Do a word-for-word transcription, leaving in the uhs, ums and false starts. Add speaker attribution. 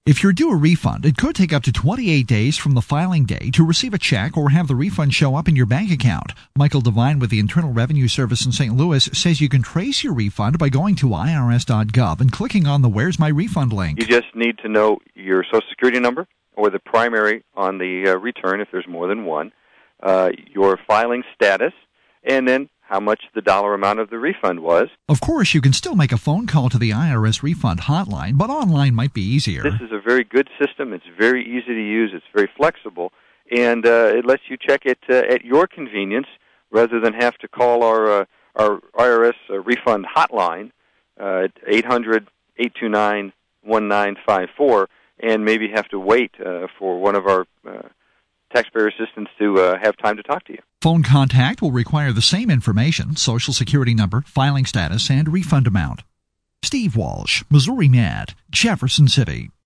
Speaker 1: If you're due a refund, it could take up to twenty-eight days from the filing day to receive a check or have the refund show up in your bank account. Michael Devine with the Internal Revenue Service in Saint Louis says you can trace your refund by going to I R S dot gov and clicking on the Where's My Refund link.
Speaker 2: You just need to know your Social Security number or the primary on the uh, return if there's more than one, uh, your filing status, and then how much the dollar amount of the refund was.
Speaker 1: Of course, you can still make a phone call to the I R S refund hotline, but online might be easier.
Speaker 2: This is a very good system. It's very easy to use. It's very flexible, and uh, it lets you check it uh, at your convenience rather than have to call our uh, our I R S uh, refund hotline uh, at eight hundred, eight two nine, one nine five four and maybe have to wait uh, for one of our uh, taxpayer assistants to uh, have time to talk to you.
Speaker 1: Phone contact will require the same information: Social Security number, filing status, and refund amount. Steve Walsh, Missouri Med, Jefferson City.